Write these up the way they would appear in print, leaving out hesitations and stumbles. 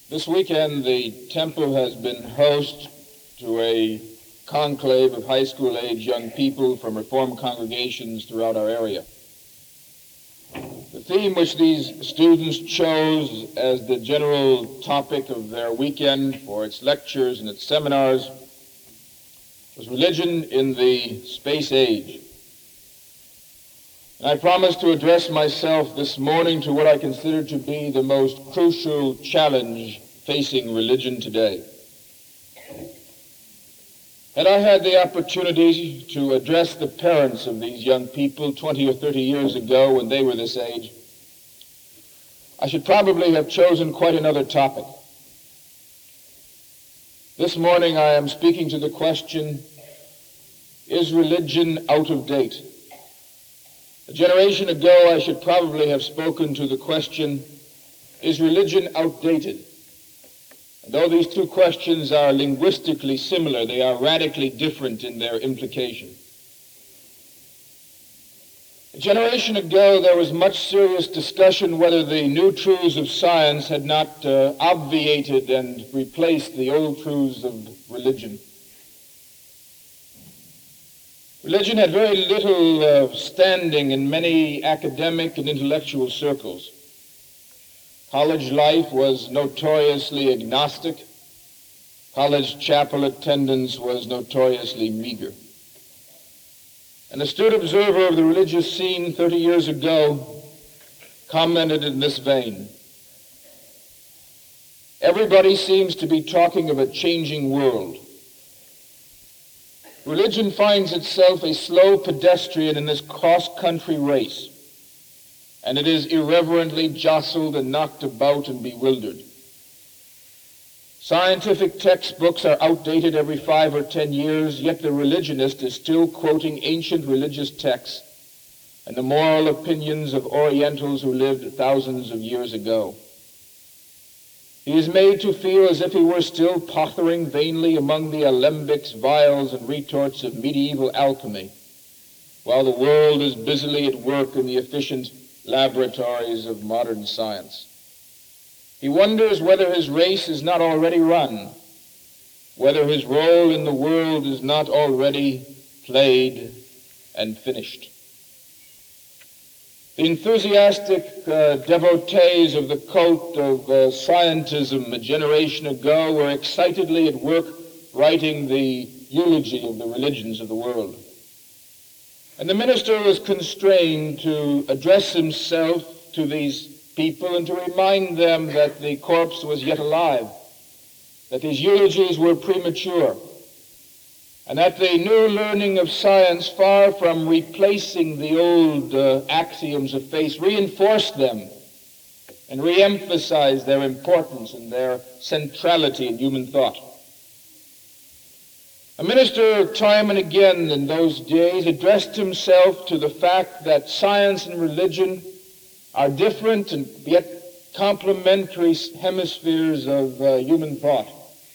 This weekend, the temple has been host to a conclave of high school-age young people from Reformed congregations throughout our area. The theme which these students chose as the general topic of their weekend for its lectures and its seminars was religion in the space age. And I promised to address myself this morning to what I consider to be the most crucial challenge facing religion today. Had I had the opportunity to address the parents of these young people 20 or 30 years ago when they were this age, I should probably have chosen quite another topic. This morning I am speaking to the question, is religion out of date? A generation ago I should probably have spoken to the question, is religion outdated? And though these two questions are linguistically similar, they are radically different in their implication. A generation ago, there was much serious discussion whether the new truths of science had not obviated and replaced the old truths of religion. Religion had very little standing in many academic and intellectual circles. College life was notoriously agnostic. College chapel attendance was notoriously meager. An astute observer of the religious scene 30 years ago commented in this vein, everybody seems to be talking of a changing world. Religion finds itself a slow pedestrian in this cross-country race, and it is irreverently jostled and knocked about and bewildered. Scientific textbooks are outdated every 5 or 10 years, yet the religionist is still quoting ancient religious texts and the moral opinions of Orientals who lived thousands of years ago. He is made to feel as if he were still pottering vainly among the alembics, vials, and retorts of medieval alchemy, while the world is busily at work in the efficient laboratories of modern science. He wonders whether his race is not already run, whether his role in the world is not already played and finished. The enthusiastic devotees of the cult of scientism a generation ago were excitedly at work writing the eulogy of the religions of the world. And the minister was constrained to address himself to these people and to remind them that the corpse was yet alive, that these eulogies were premature, and that the new learning of science, far from replacing the old axioms of faith, reinforced them and re-emphasized their importance and their centrality in human thought. A minister, time and again in those days, addressed himself to the fact that science and religion are different and yet complementary hemispheres of human thought.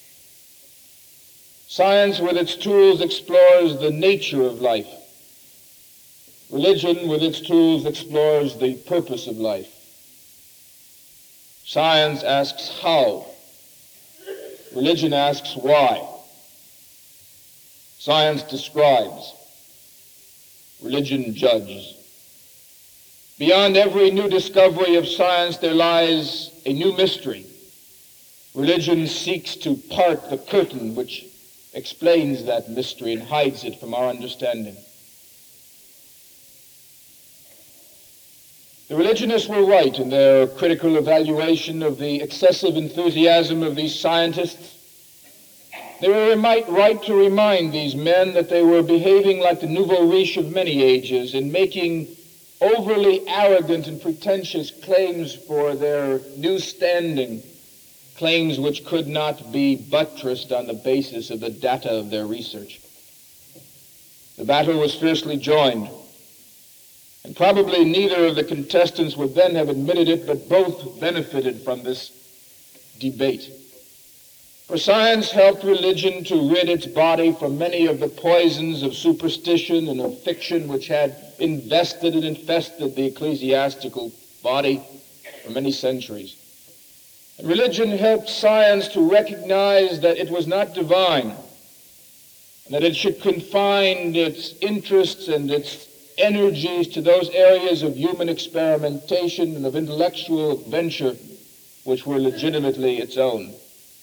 Science with its tools explores the nature of life. Religion with its tools explores the purpose of life. Science asks how. Religion asks why. Science describes. Religion judges. Beyond every new discovery of science, there lies a new mystery. Religion seeks to part the curtain which explains that mystery and hides it from our understanding. The religionists were right in their critical evaluation of the excessive enthusiasm of these scientists. They were right to remind these men that they were behaving like the nouveau riche of many ages in making overly arrogant and pretentious claims for their new standing, claims which could not be buttressed on the basis of the data of their research. The battle was fiercely joined, and probably neither of the contestants would then have admitted it, but both benefited from this debate. For science helped religion to rid its body from many of the poisons of superstition and of fiction which had invested and infested the ecclesiastical body for many centuries. Religion helped science to recognize that it was not divine, that it should confine its interests and its energies to those areas of human experimentation and of intellectual adventure which were legitimately its own.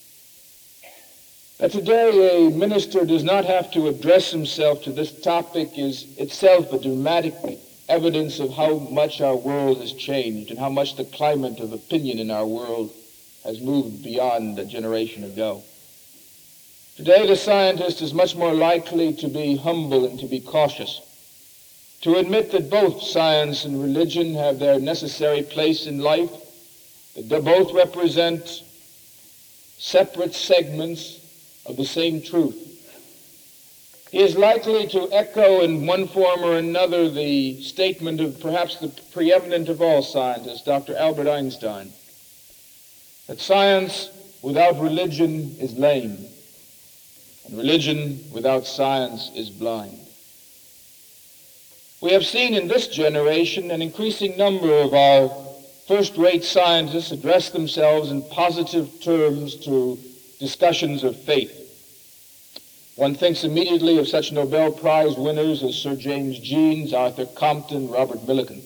That today a minister does not have to address himself to this topic is itself a dramatic evidence of how much our world has changed and how much the climate of opinion in our world has moved beyond a generation ago. Today the scientist is much more likely to be humble and to be cautious, to admit that both science and religion have their necessary place in life, that they both represent separate segments of the same truth. He is likely to echo in one form or another the statement of perhaps the preeminent of all scientists, Dr. Albert Einstein, that science without religion is lame, and religion without science is blind. We have seen in this generation an increasing number of our first-rate scientists address themselves in positive terms to discussions of faith. One thinks immediately of such Nobel Prize winners as Sir James Jeans, Arthur Compton, Robert Millikan.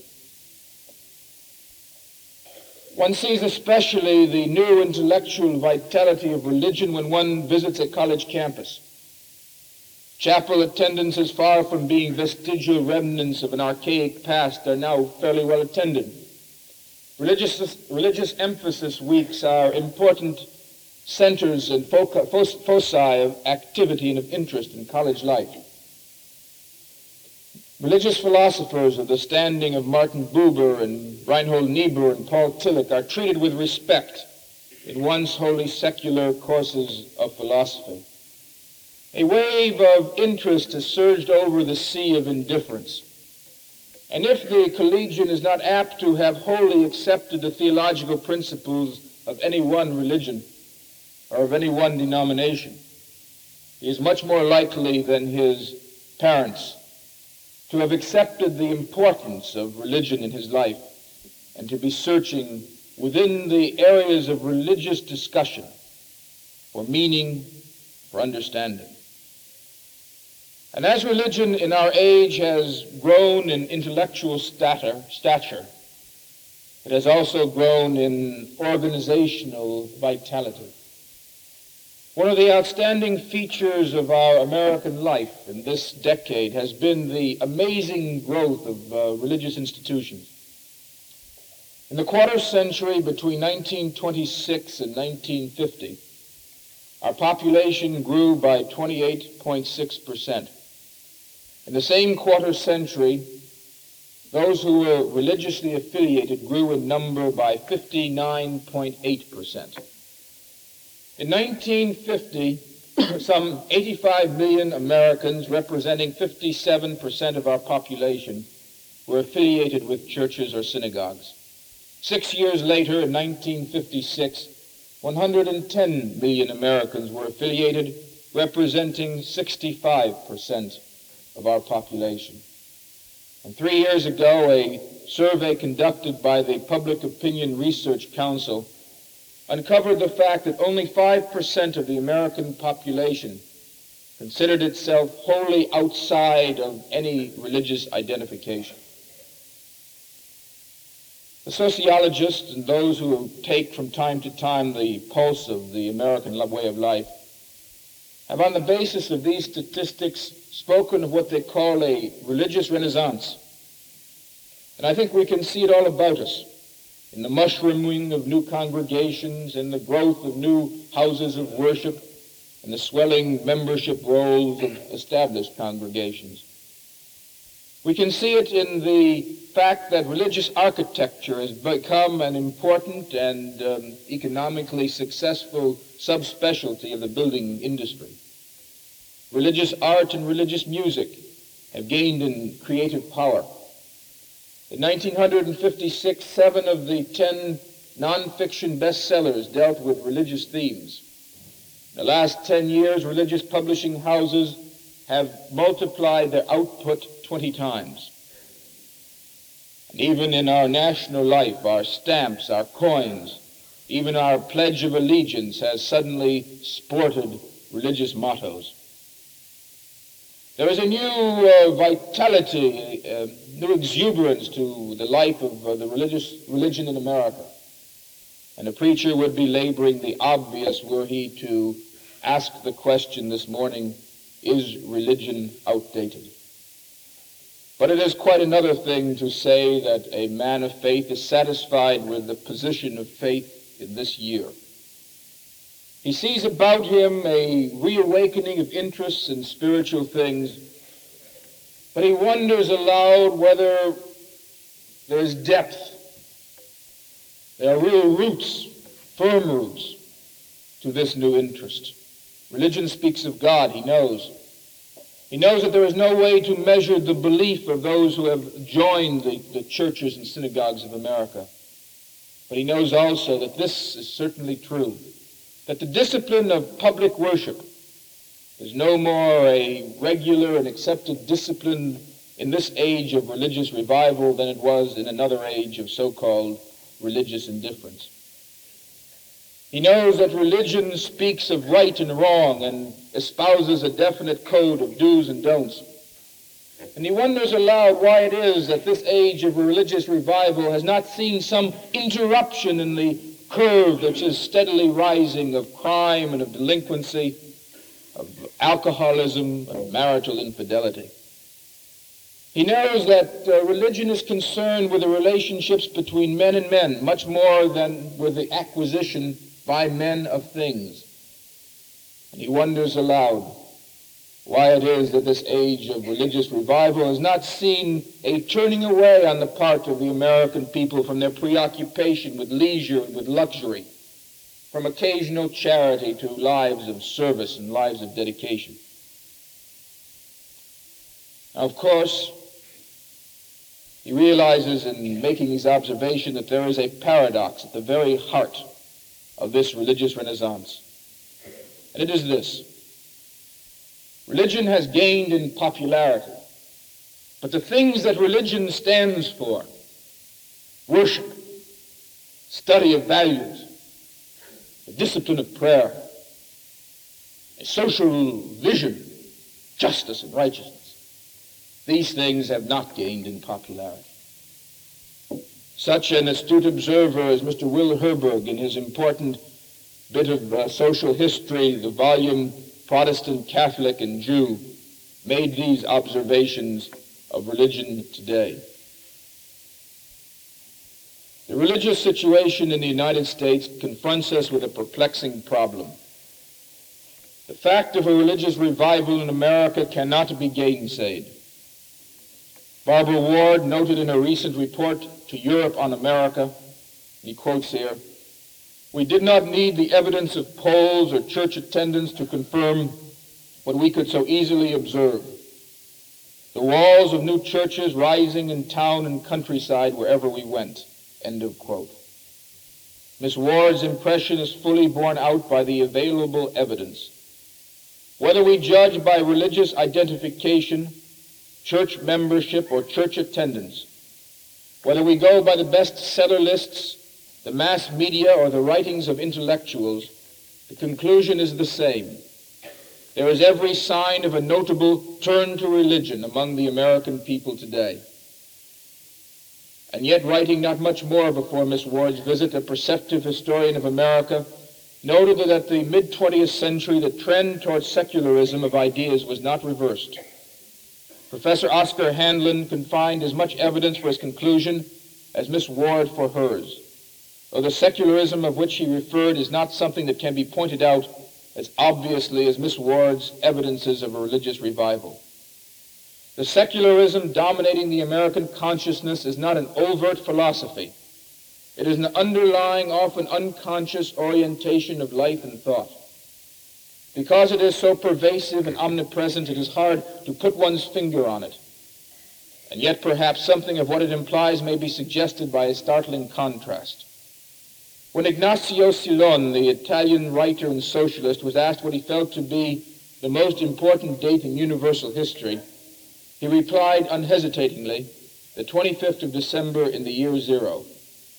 One sees especially the new intellectual vitality of religion when one visits a college campus. Chapel attendance is far from being vestigial remnants of an archaic past. They're now fairly well attended. Religious emphasis weeks are important centers and foci of activity and of interest in college life. Religious philosophers of the standing of Martin Buber and Reinhold Niebuhr and Paul Tillich are treated with respect in once wholly secular courses of philosophy. A wave of interest has surged over the sea of indifference. And if the collegian is not apt to have wholly accepted the theological principles of any one religion or of any one denomination, he is much more likely than his parents to have accepted the importance of religion in his life and to be searching within the areas of religious discussion for meaning, for understanding. And as religion in our age has grown in intellectual stature, it has also grown in organizational vitality. One of the outstanding features of our American life in this decade has been the amazing growth of religious institutions. In the quarter century between 1926 and 1950, our population grew by 28.6%. In the same quarter century, those who were religiously affiliated grew in number by 59.8%. In 1950, some 85 million Americans, representing 57% of our population, were affiliated with churches or synagogues. 6 years later, in 1956, 110 million Americans were affiliated, representing 65% of our population. And 3 years ago, a survey conducted by the Public Opinion Research Council uncovered the fact that only 5% of the American population considered itself wholly outside of any religious identification. The sociologists and those who take from time to time the pulse of the American way of life have, on the basis of these statistics, spoken of what they call a religious renaissance. And I think we can see it all about us in the mushrooming of new congregations, in the growth of new houses of worship, and the swelling membership rolls of established congregations. We can see it in the fact that religious architecture has become an important and economically successful subspecialty of the building industry. Religious art and religious music have gained in creative power. In 1956, 7 of the 10 nonfiction bestsellers dealt with religious themes. In the last 10 years, religious publishing houses have multiplied their output 20 times. And even in our national life, our stamps, our coins, Even our Pledge of Allegiance has suddenly sported religious mottos. There is a new vitality, new exuberance to the life of the religion in America. And a preacher would be laboring the obvious were he to ask the question this morning, is religion outdated? But it is quite another thing to say that a man of faith is satisfied with the position of faith in this year. He sees about him a reawakening of interests in spiritual things, but he wonders aloud whether there is depth. There are real roots, firm roots, to this new interest. Religion speaks of God, he knows. He knows that there is no way to measure the belief of those who have joined the churches and synagogues of America. But he knows also that this is certainly true, that the discipline of public worship is no more a regular and accepted discipline in this age of religious revival than it was in another age of so-called religious indifference. He knows that religion speaks of right and wrong and espouses a definite code of do's and don'ts. And he wonders aloud why it is that this age of religious revival has not seen some interruption in the curve which is steadily rising of crime and of delinquency, of alcoholism and marital infidelity. He knows that religion is concerned with the relationships between men and men much more than with the acquisition by men of things. And he wonders aloud why it is that this age of religious revival has not seen a turning away on the part of the American people from their preoccupation with leisure and with luxury, from occasional charity to lives of service and lives of dedication. Now, of course, he realizes in making his observation that there is a paradox at the very heart of this religious renaissance. And it is this. Religion has gained in popularity, but the things that religion stands for, worship, study of values, the discipline of prayer, a social vision, justice and righteousness, these things have not gained in popularity. Such an astute observer as Mr. Will Herberg, in his important bit of social history, the volume Protestant, Catholic, and Jew, made these observations of religion today. The religious situation in the United States confronts us with a perplexing problem. The fact of a religious revival in America cannot be gainsaid. Barbara Ward noted in a recent report to Europe on America, he quotes here, "We did not need the evidence of polls or church attendance to confirm what we could so easily observe. The walls of new churches rising in town and countryside wherever we went." End of quote. Miss Ward's impression is fully borne out by the available evidence. Whether we judge by religious identification, church membership, or church attendance, whether we go by the bestseller lists, the mass media, or the writings of intellectuals, the conclusion is the same. There is every sign of a notable turn to religion among the American people today. And yet, writing not much more before Miss Ward's visit, a perceptive historian of America noted that at the mid-20th century, the trend towards secularism of ideas was not reversed. Professor Oscar Handlin can find as much evidence for his conclusion as Miss Ward for hers, though the secularism of which he referred is not something that can be pointed out as obviously as Miss Ward's evidences of a religious revival. The secularism dominating the American consciousness is not an overt philosophy. It is an underlying, often unconscious orientation of life and thought. Because it is so pervasive and omnipresent, it is hard to put one's finger on it. And yet perhaps something of what it implies may be suggested by a startling contrast. When Ignazio Silon, the Italian writer and socialist, was asked what he felt to be the most important date in universal history, he replied unhesitatingly, the 25th of December in the year zero.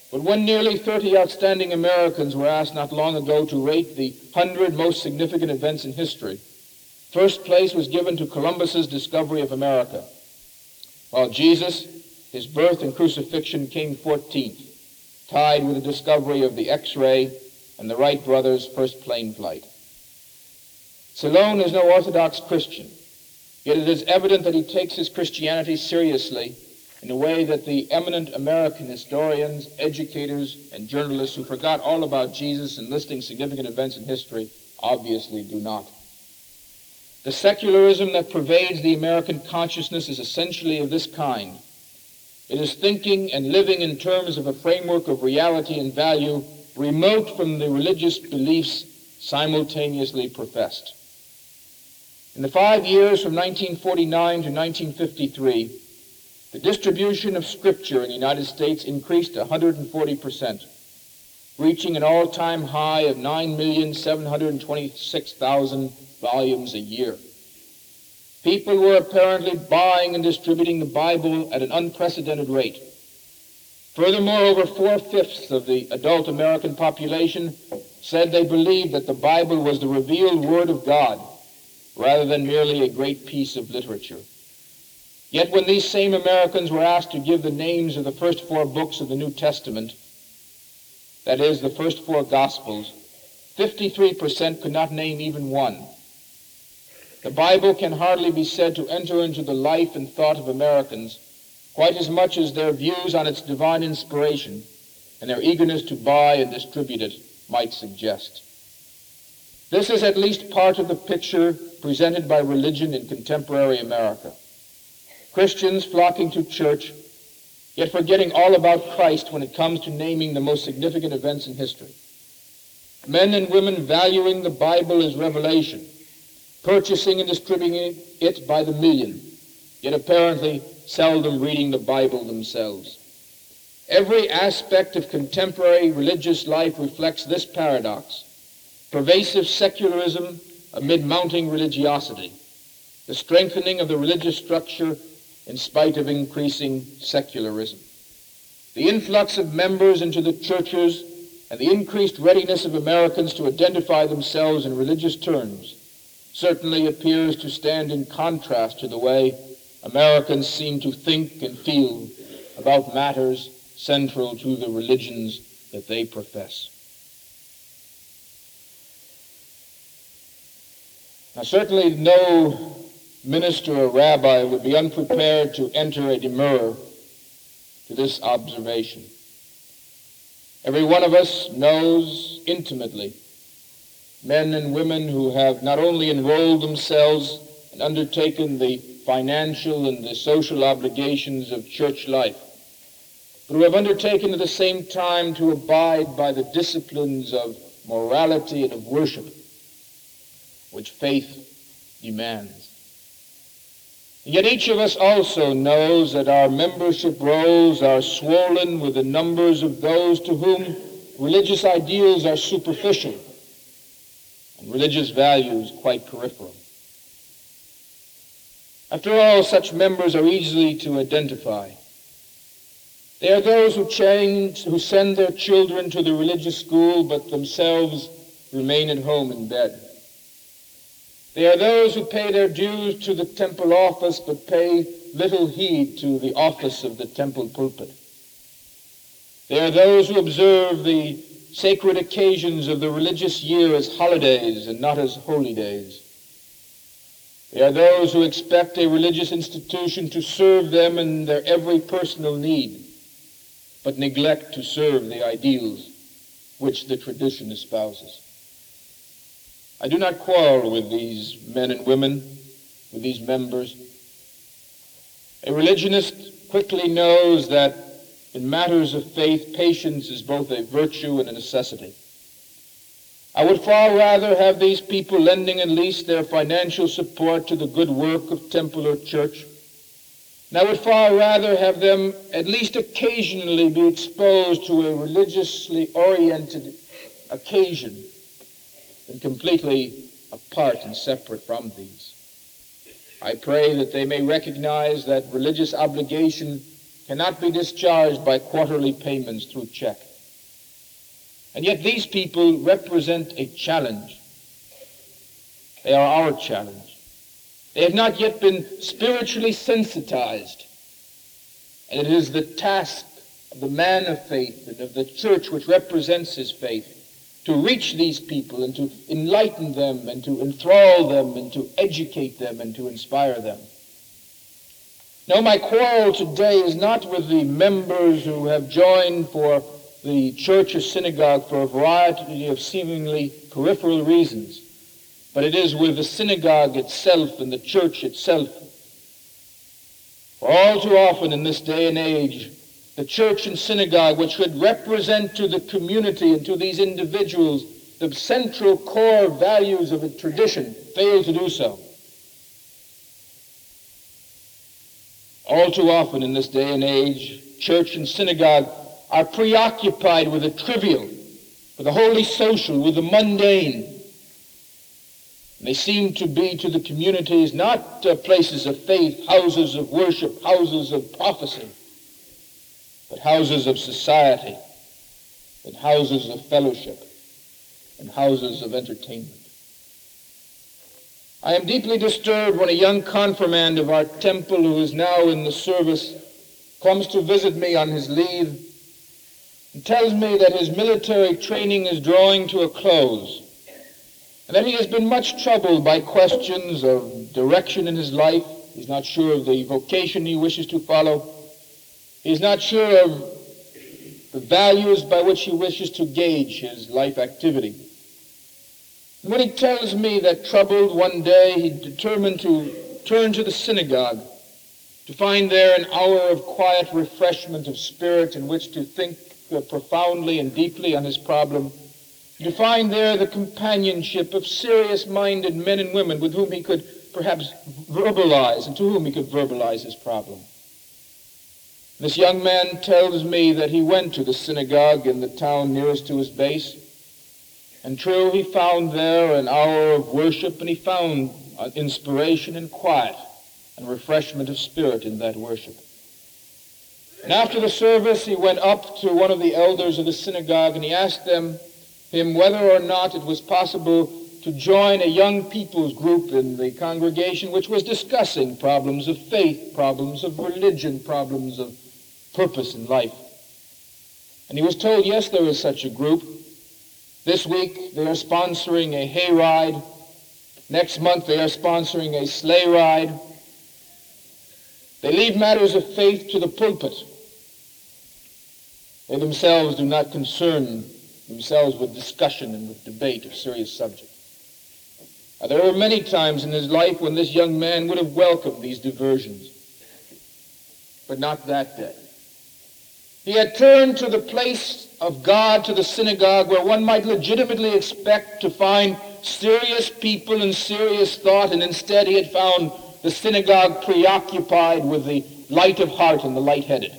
But when nearly 30 outstanding Americans were asked not long ago to rate the 100 most significant events in history, first place was given to Columbus's discovery of America, while Jesus, his birth and crucifixion, came 14th, tied with the discovery of the X-ray and the Wright brothers' first plane flight. Salone is no Orthodox Christian, yet it is evident that he takes his Christianity seriously in a way that the eminent American historians, educators, and journalists who forgot all about Jesus in listing significant events in history obviously do not. The secularism that pervades the American consciousness is essentially of this kind. It is thinking and living in terms of a framework of reality and value remote from the religious beliefs simultaneously professed. In the 5 years from 1949 to 1953, the distribution of Scripture in the United States increased 140%, reaching an all-time high of 9,726,000 volumes a year. People were apparently buying and distributing the Bible at an unprecedented rate. Furthermore, over 4/5 of the adult American population said they believed that the Bible was the revealed Word of God rather than merely a great piece of literature. Yet when these same Americans were asked to give the names of the first 4 books of the New Testament, that is, the first 4 Gospels, 53% could not name even one. The Bible can hardly be said to enter into the life and thought of Americans quite as much as their views on its divine inspiration and their eagerness to buy and distribute it might suggest. This is at least part of the picture presented by religion in contemporary America. Christians flocking to church, yet forgetting all about Christ when it comes to naming the most significant events in history. Men and women valuing the Bible as revelation, purchasing and distributing it by the million, yet apparently seldom reading the Bible themselves. Every aspect of contemporary religious life reflects this paradox: pervasive secularism amid mounting religiosity, the strengthening of the religious structure in spite of increasing secularism, the influx of members into the churches, and the increased readiness of Americans to identify themselves in religious terms certainly appears to stand in contrast to the way Americans seem to think and feel about matters central to the religions that they profess. Now, certainly no minister or rabbi would be unprepared to enter a demur to this observation. Every one of us knows intimately men and women who have not only enrolled themselves and undertaken the financial and the social obligations of church life, but who have undertaken at the same time to abide by the disciplines of morality and of worship which faith demands. And yet each of us also knows that our membership rolls are swollen with the numbers of those to whom religious ideals are superficial and religious values quite peripheral. After all, such members are easily to identify. They are those who send their children to the religious school but themselves remain at home in bed. They are those who pay their dues to the temple office but pay little heed to the office of the temple pulpit. They are those who observe the sacred occasions of the religious year as holidays and not as holy days. They are those who expect a religious institution to serve them in their every personal need, but neglect to serve the ideals which the tradition espouses. I do not quarrel with these men and women, with these members. A religionist quickly knows that in matters of faith, patience is both a virtue and a necessity. I would far rather have these people lending at least their financial support to the good work of temple or church. And I would far rather have them at least occasionally be exposed to a religiously oriented occasion than completely apart and separate from these. I pray that they may recognize that religious obligation cannot be discharged by quarterly payments through check. And yet these people represent a challenge. They are our challenge. They have not yet been spiritually sensitized. And it is the task of the man of faith and of the church which represents his faith to reach these people and to enlighten them and to enthrall them and to educate them and to inspire them. No, my quarrel today is not with the members who have joined for the church or synagogue for a variety of seemingly peripheral reasons, but it is with the synagogue itself and the church itself. For all too often in this day and age, the church and synagogue, which should represent to the community and to these individuals the central core values of a tradition, fail to do so. All too often in this day and age, church and synagogue are preoccupied with the trivial, with the wholly social, with the mundane. And they seem to be to the communities not places of faith, houses of worship, houses of prophecy, but houses of society, and houses of fellowship, and houses of entertainment. I am deeply disturbed when a young confirmand of our temple who is now in the service comes to visit me on his leave and tells me that his military training is drawing to a close, and that he has been much troubled by questions of direction in his life. He's not sure of the vocation he wishes to follow. He's not sure of the values by which he wishes to gauge his life activity. And when he tells me that troubled one day, he determined to turn to the synagogue, to find there an hour of quiet refreshment of spirit in which to think profoundly and deeply on his problem, to find there the companionship of serious-minded men and women with whom he could perhaps verbalize and to whom he could verbalize his problem. This young man tells me that he went to the synagogue in the town nearest to his base, and true, he found there an hour of worship, and he found inspiration and quiet and refreshment of spirit in that worship. And after the service, he went up to one of the elders of the synagogue, and he asked him whether or not it was possible to join a young people's group in the congregation which was discussing problems of faith, problems of religion, problems of purpose in life. And he was told, yes, there is such a group. This week they are sponsoring a hayride. Next month they are sponsoring a sleigh ride. They leave matters of faith to the pulpit. They themselves do not concern themselves with discussion and with debate of serious subjects. Now, there were many times in his life when this young man would have welcomed these diversions, but not that day. He had turned to the place of God, to the synagogue, where one might legitimately expect to find serious people and serious thought, and instead he had found the synagogue preoccupied with the light of heart and the light-headed.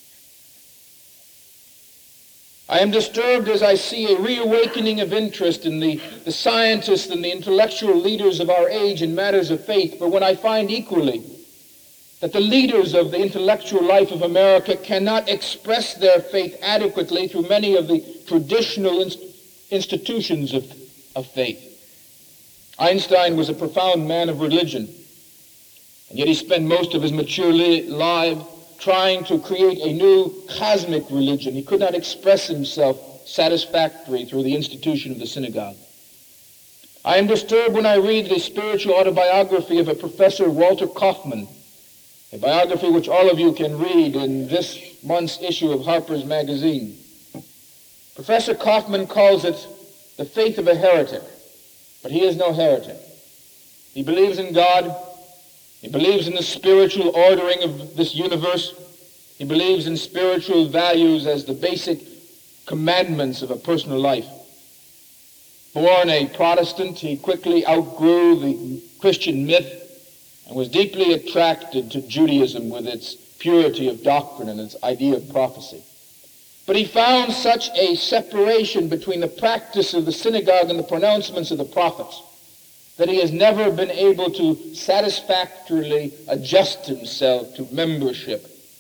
I am disturbed as I see a reawakening of interest in the scientists and the intellectual leaders of our age in matters of faith, but when I find equally that the leaders of the intellectual life of America cannot express their faith adequately through many of the traditional institutions of faith. Einstein was a profound man of religion, and yet he spent most of his mature life trying to create a new cosmic religion. He could not express himself satisfactorily through the institution of the synagogue. I am disturbed when I read the spiritual autobiography of a Professor Walter Kaufmann, a biography which all of you can read in this month's issue of Harper's Magazine. Professor Kaufmann calls it the faith of a heretic, but he is no heretic. He believes in God. He believes in the spiritual ordering of this universe. He believes in spiritual values as the basic commandments of a personal life. Born a Protestant, he quickly outgrew the Christian myth and was deeply attracted to Judaism with its purity of doctrine and its idea of prophecy. But he found such a separation between the practice of the synagogue and the pronouncements of the prophets that he has never been able to satisfactorily adjust himself to membership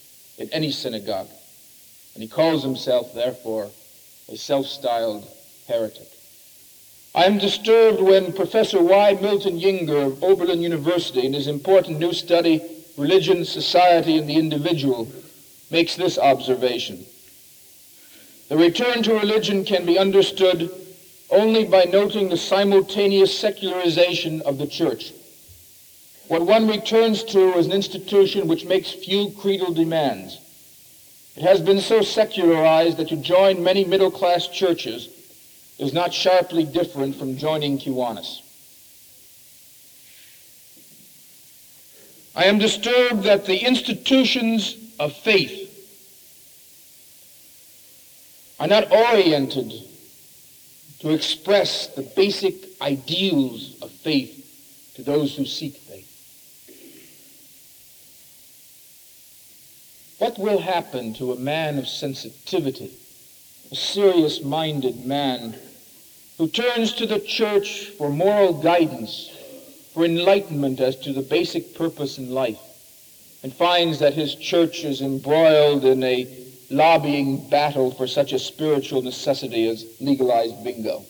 in any synagogue, and he calls himself, therefore, a self-styled heretic. I am disturbed when Professor Y. Milton Yinger of Oberlin University, in his important new study, Religion, Society, and the Individual, makes this observation. The return to religion can be understood only by noting the simultaneous secularization of the church. What one returns to is an institution which makes few creedal demands. It has been so secularized that to join many middle-class churches is not sharply different from joining Kiwanis. I am disturbed that the institutions of faith are not oriented to express the basic ideals of faith to those who seek faith. What will happen to a man of sensitivity, a serious-minded man who turns to the church for moral guidance, for enlightenment as to the basic purpose in life, and finds that his church is embroiled in a lobbying battle for such a spiritual necessity as legalized bingo?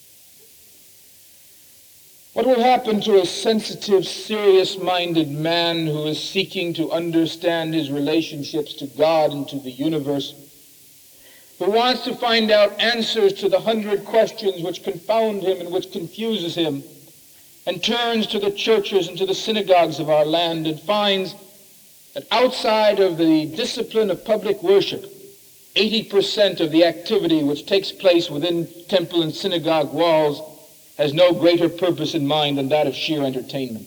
What will happen to a sensitive, serious-minded man who is seeking to understand his relationships to God and to the universe, who wants to find out answers to the 100 questions which confound him and which confuses him, and turns to the churches and to the synagogues of our land and finds that outside of the discipline of public worship, 80% of the activity which takes place within temple and synagogue walls has no greater purpose in mind than that of sheer entertainment?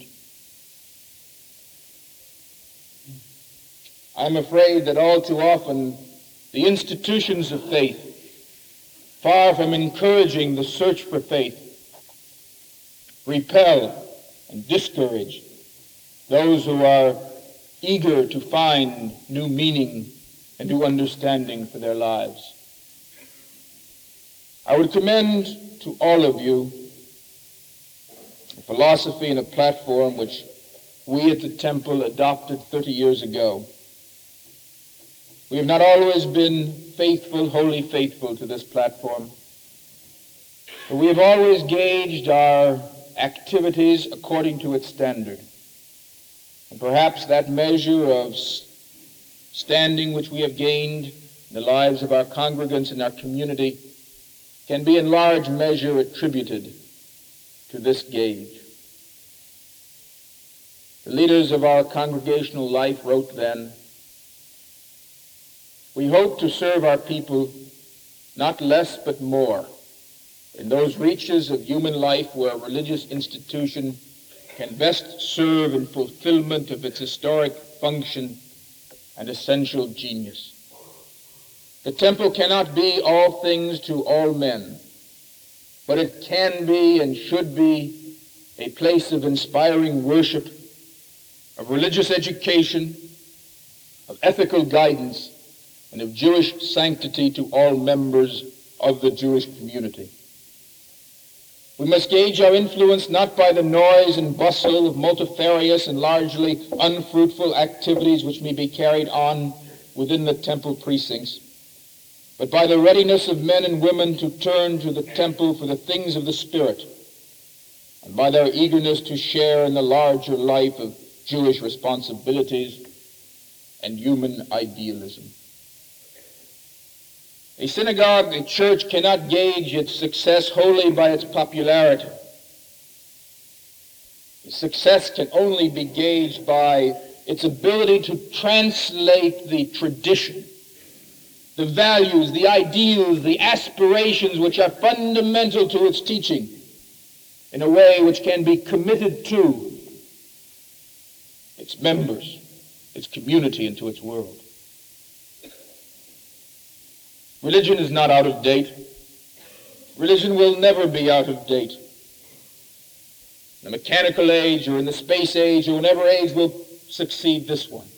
I'm afraid that all too often the institutions of faith, far from encouraging the search for faith, repel and discourage those who are eager to find new meaning and new understanding for their lives. I would commend to all of you a philosophy and a platform which we at the Temple adopted 30 years ago. We have not always been faithful, wholly faithful to this platform, but we have always gauged our activities according to its standard. And perhaps that measure of standing which we have gained in the lives of our congregants and our community can be in large measure attributed to this gauge. The leaders of our congregational life wrote then, "We hope to serve our people not less but more in those reaches of human life where a religious institution can best serve in fulfillment of its historic function and essential genius. The temple cannot be all things to all men, but it can be and should be a place of inspiring worship, of religious education, of ethical guidance, and of Jewish sanctity to all members of the Jewish community. We must gauge our influence not by the noise and bustle of multifarious and largely unfruitful activities which may be carried on within the temple precincts, but by the readiness of men and women to turn to the temple for the things of the Spirit, and by their eagerness to share in the larger life of Jewish responsibilities and human idealism. A synagogue, a church, cannot gauge its success wholly by its popularity. Its success can only be gauged by its ability to translate the tradition, the values, the ideals, the aspirations which are fundamental to its teaching in a way which can be committed to its members, its community, and to its world. Religion is not out of date. Religion will never be out of date. In the mechanical age or in the space age or whatever age will succeed this one.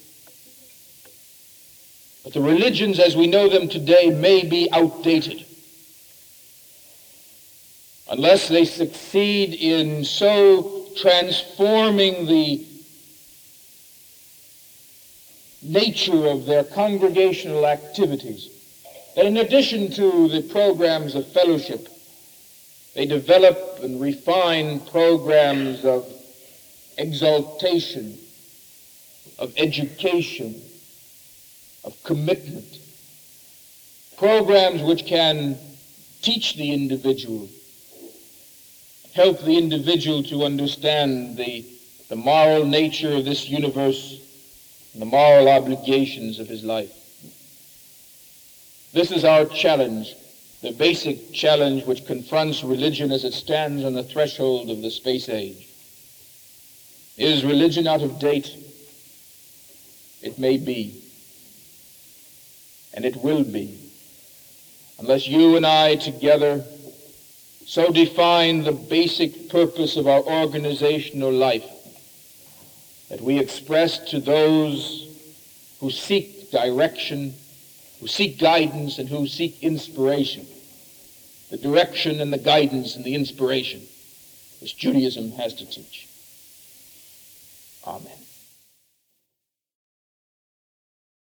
But the religions as we know them today may be outdated unless they succeed in so transforming the nature of their congregational activities, that in addition to the programs of fellowship, they develop and refine programs of exaltation, of education, of commitment, programs which can teach the individual, help the individual to understand the moral nature of this universe and the moral obligations of his life. This is our challenge, the basic challenge which confronts religion as it stands on the threshold of the space age. Is religion out of date? It may be, and it will be, unless you and I together so define the basic purpose of our organizational life that we express to those who seek direction, who seek guidance, and who seek inspiration, the direction and the guidance and the inspiration which Judaism has to teach. Amen.